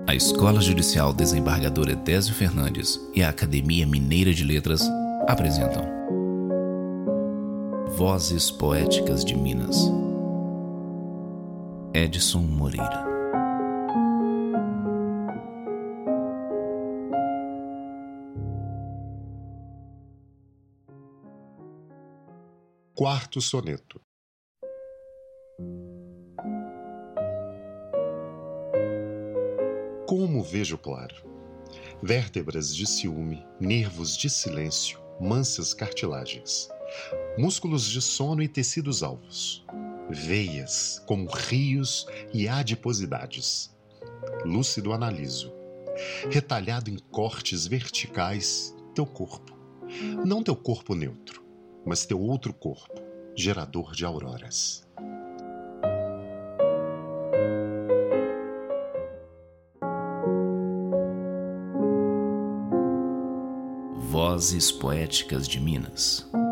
A Escola Judicial Desembargador Edésio Fernandes e a Academia Mineira de Letras apresentam Vozes Poéticas de Minas. Edson Moreira. Quarto soneto. Como vejo claro, vértebras de ciúme, nervos de silêncio, mansas cartilagens, músculos de sono e tecidos alvos, veias como rios e adiposidades. Lúcido analiso, retalhado em cortes verticais, teu corpo. Não teu corpo neutro, mas teu outro corpo, gerador de auroras. Vozes Poéticas de Minas.